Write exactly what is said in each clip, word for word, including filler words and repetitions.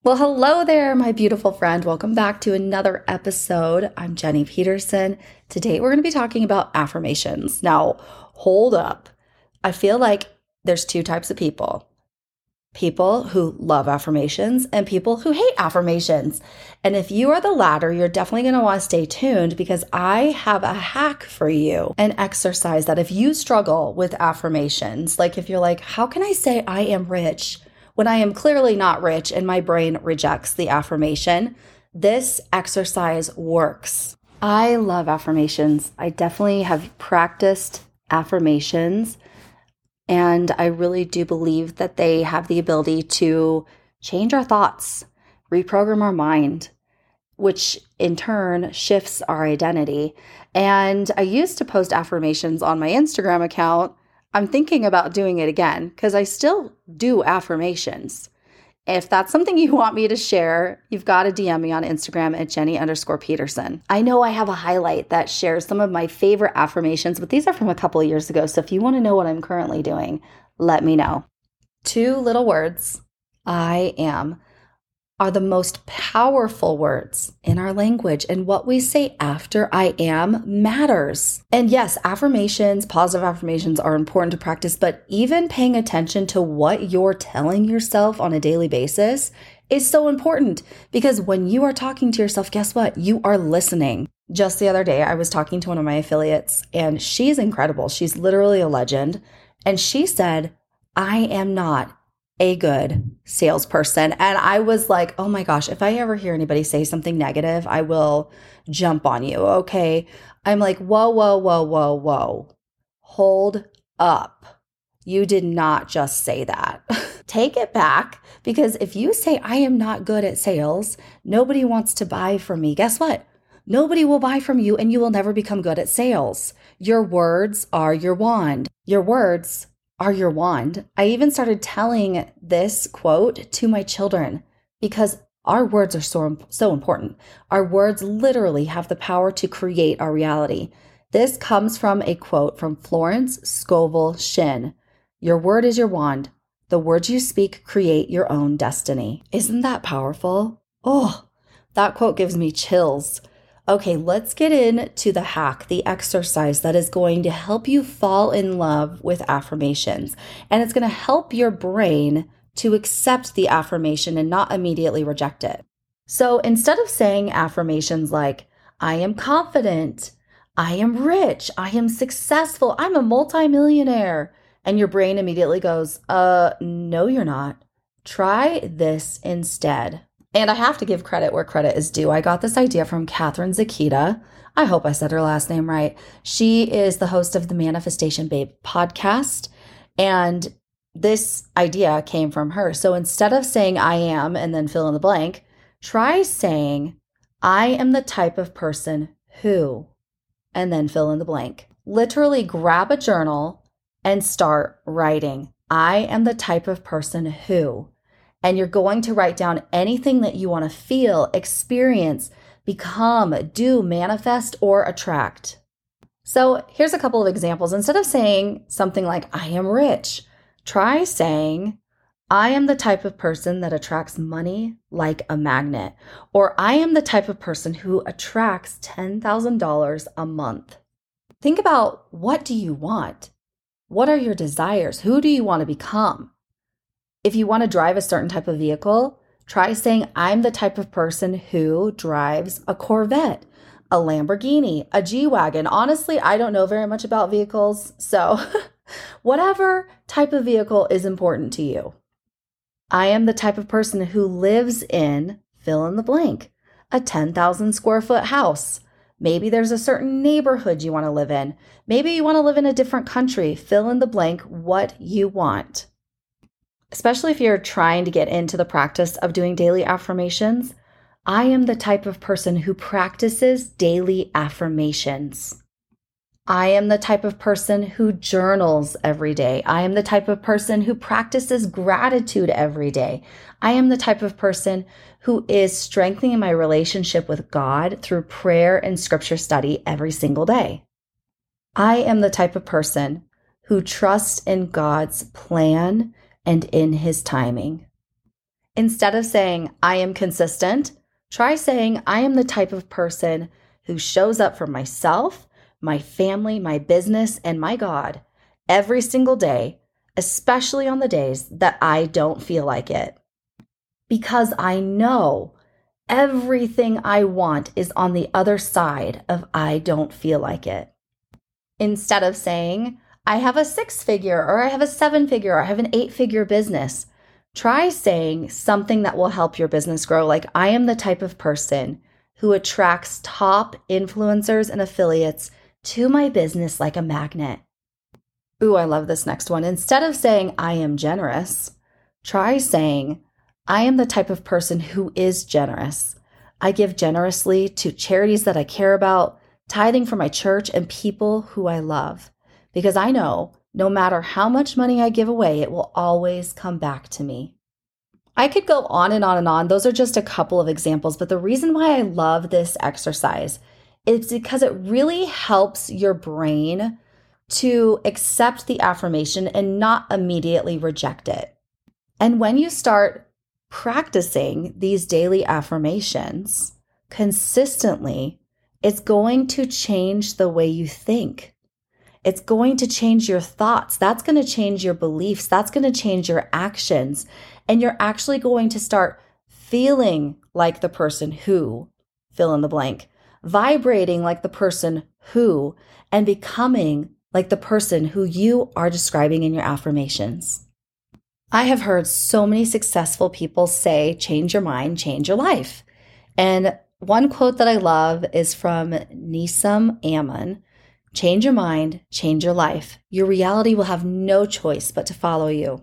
Well, hello there, my beautiful friend. Welcome back to another episode. I'm Jenny Peterson. Today, we're going to be talking about affirmations. Now, hold up. I feel like there's two types of people. People who love affirmations and people who hate affirmations. And if you are the latter, you're definitely going to want to stay tuned because I have a hack for you, an exercise that if you struggle with affirmations, like if you're like, how can I say I am rich when I am clearly not rich and my brain rejects the affirmation, this exercise works. I love affirmations. I definitely have practiced affirmations, and I really do believe that they have the ability to change our thoughts, reprogram our mind, which in turn shifts our identity. And I used to post affirmations on my Instagram account. I'm thinking about doing it again because I still do affirmations. If that's something you want me to share, you've got to D M me on Instagram at Jenny underscore Peterson. I know I have a highlight that shares some of my favorite affirmations, but these are from a couple of years ago. So if you want to know what I'm currently doing, let me know. Two little words, I am, are the most powerful words in our language, and what we say after I am matters. And yes, affirmations, positive affirmations are important to practice, but even paying attention to what you're telling yourself on a daily basis is so important because when you are talking to yourself, guess what? You are listening. Just the other day, I was talking to one of my affiliates and she's incredible. She's literally a legend. And she said, I am not a good salesperson. And I was like, oh my gosh, if I ever hear anybody say something negative, I will jump on you. Okay. I'm like, whoa, whoa, whoa, whoa, whoa. Hold up. You did not just say that. Take it back, because if you say I am not good at sales, nobody wants to buy from me. Guess what? Nobody will buy from you and you will never become good at sales. Your words are your wand. Your words are your wand. I even started telling this quote to my children because our words are so, so important. Our words literally have the power to create our reality. This comes from a quote from Florence Scovel Shinn. Your word is your wand. The words you speak create your own destiny. Isn't that powerful? Oh, that quote gives me chills. Okay, let's get into the hack, the exercise that is going to help you fall in love with affirmations. And it's going to help your brain to accept the affirmation and not immediately reject it. So instead of saying affirmations like, I am confident, I am rich, I am successful, I'm a multimillionaire, and your brain immediately goes, uh, no, you're not. Try this instead. And I have to give credit where credit is due. I got this idea from Catherine Zakita. I hope I said her last name right. She is the host of the Manifestation Babe podcast. And this idea came from her. So instead of saying I am and then fill in the blank, try saying I am the type of person who, and then fill in the blank. Literally grab a journal and start writing. I am the type of person who. And you're going to write down anything that you want to feel, experience, become, do, manifest, or attract. So here's a couple of examples. Instead of saying something like, I am rich, try saying, I am the type of person that attracts money like a magnet. Or I am the type of person who attracts ten thousand dollars a month. Think about, what do you want? What are your desires? Who do you want to become? If you want to drive a certain type of vehicle, try saying, I'm the type of person who drives a Corvette, a Lamborghini, a G-Wagon. Honestly, I don't know very much about vehicles, so whatever type of vehicle is important to you. I am the type of person who lives in, fill in the blank, a ten thousand square foot house. Maybe there's a certain neighborhood you want to live in. Maybe you want to live in a different country. Fill in the blank what you want. Especially if you're trying to get into the practice of doing daily affirmations, I am the type of person who practices daily affirmations. I am the type of person who journals every day. I am the type of person who practices gratitude every day. I am the type of person who is strengthening my relationship with God through prayer and scripture study every single day. I am the type of person who trusts in God's plan and in his timing. Instead of saying, I am consistent, try saying, I am the type of person who shows up for myself, my family, my business, and my God every single day, especially on the days that I don't feel like it. Because I know everything I want is on the other side of I don't feel like it. Instead of saying, I have a six figure or I have a seven figure or I have an eight figure business, try saying something that will help your business grow. Like, I am the type of person who attracts top influencers and affiliates to my business like a magnet. Ooh, I love this next one. Instead of saying, I am generous, try saying, I am the type of person who is generous. I give generously to charities that I care about, tithing for my church and people who I love. Because I know no matter how much money I give away, it will always come back to me. I could go on and on and on. Those are just a couple of examples. But the reason why I love this exercise is because it really helps your brain to accept the affirmation and not immediately reject it. And when you start practicing these daily affirmations consistently, it's going to change the way you think. It's going to change your thoughts. That's going to change your beliefs. That's going to change your actions. And you're actually going to start feeling like the person who, fill in the blank, vibrating like the person who, and becoming like the person who you are describing in your affirmations. I have heard so many successful people say, change your mind, change your life. And one quote that I love is from Nissim Ammon. Change your mind, change your life. Your reality will have no choice but to follow you.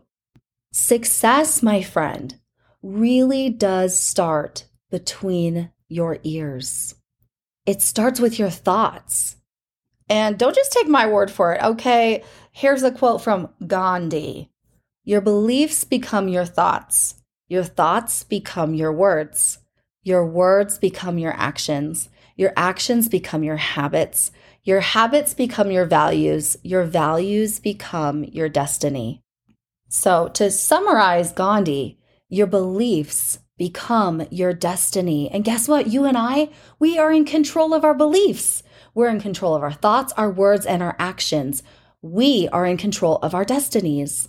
Success, my friend, really does start between your ears. It starts with your thoughts. And don't just take my word for it, okay? Here's a quote from Gandhi. Your beliefs become your thoughts. Your thoughts become your words. Your words become your actions. Your actions become your habits. Your habits become your values. Your values become your destiny. So to summarize Gandhi, your beliefs become your destiny. And guess what? You and I, we are in control of our beliefs. We're in control of our thoughts, our words, and our actions. We are in control of our destinies.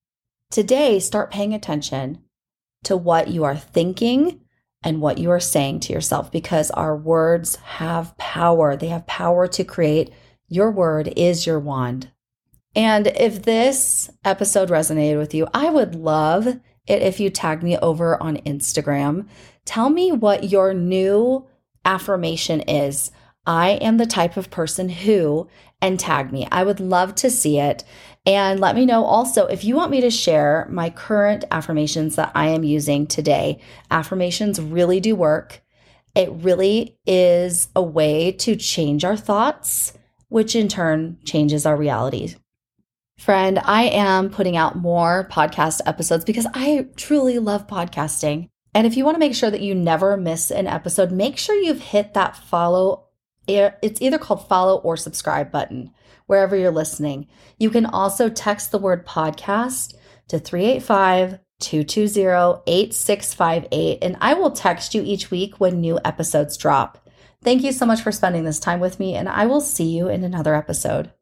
Today, start paying attention to what you are thinking and what you are saying to yourself, because our words have power. They have power to create. Your word is your wand. And if this episode resonated with you, I would love it if you tag me over on Instagram. Tell me what your new affirmation is. I am the type of person who, and tag me. I would love to see it. And let me know also if you want me to share my current affirmations that I am using today. Affirmations really do work. It really is a way to change our thoughts, which in turn changes our reality. Friend, I am putting out more podcast episodes because I truly love podcasting. And if you want to make sure that you never miss an episode, make sure you've hit that follow. It's either called follow or subscribe button wherever you're listening. You can also text the word podcast to three eight five, two two zero, eight six five eight, and I will text you each week when new episodes drop. Thank you so much for spending this time with me, and I will see you in another episode.